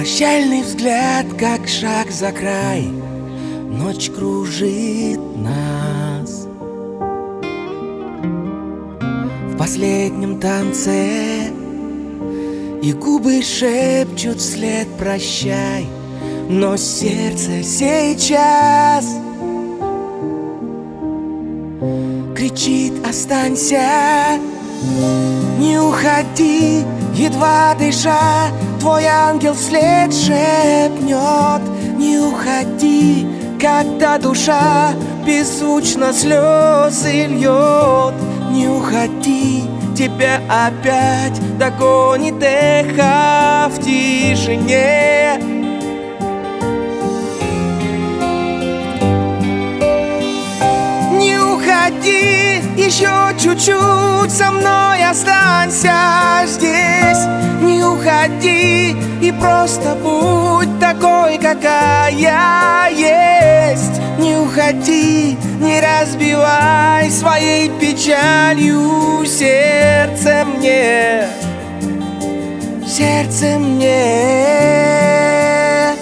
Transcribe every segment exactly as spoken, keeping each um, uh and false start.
Прощальный взгляд, как шаг за край. Ночь кружит нас в последнем танце, и губы шепчут вслед прощай. Но сердце сейчас кричит: останься, не уходи. Едва дыша, твой ангел вслед шепнет: не уходи, когда душа беззвучно слезы льет. Не уходи, тебя опять догонит эхо в тишине. Не уходи, еще чуть-чуть со мной останься здесь. Не уходи и просто будь такой, какая есть. Не уходи, не разбивай своей печалью сердце мне, сердце мне.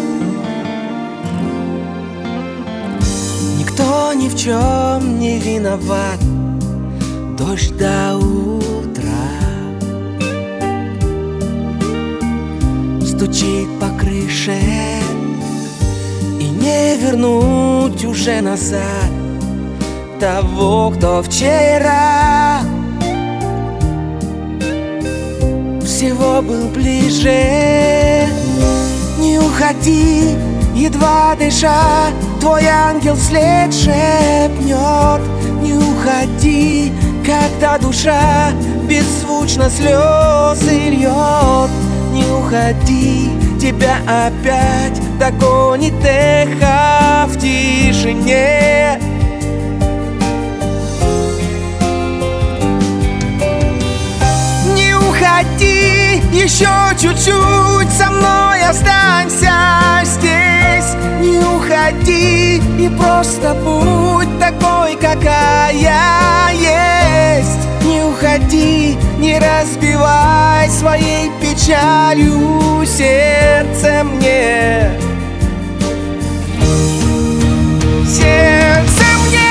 Никто ни в чем не виноват, дождь до утра стучит по крыше, и не вернуть уже назад того, кто вчера всего был ближе. Не уходи, едва дыша, твой ангел вслед шепнет: не уходи, когда душа беззвучно слезы льет. Не уходи, тебя опять догонит эхо в тишине. Не уходи, еще чуть-чуть со мной останься здесь. Не уходи и просто будь такой, какая есть. Не уходи, не разбивай своей печалью сердце мне, сердце мне.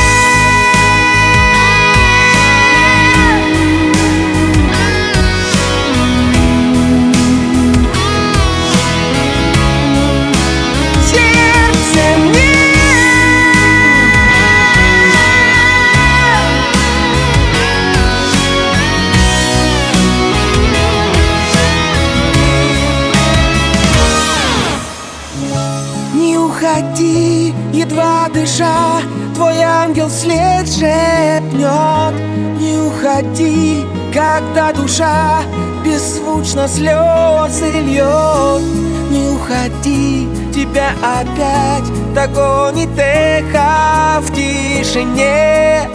Не уходи, едва дыша, твой ангел вслед шепнет: не уходи, когда душа беззвучно слезы льет. Не уходи, тебя опять догонит эхо в тишине.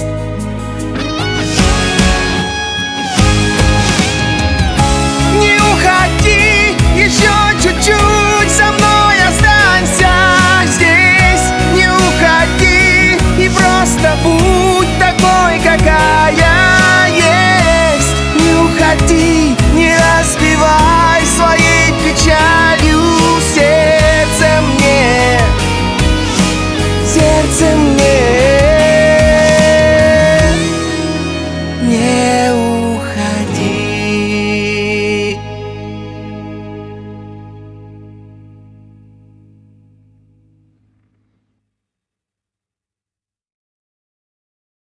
Не уходи, еще чуть-чуть со мной останься здесь. Не уходи и просто будь такой, какая есть. Не уходи, не разбивай своей печалью сердце мне, сердце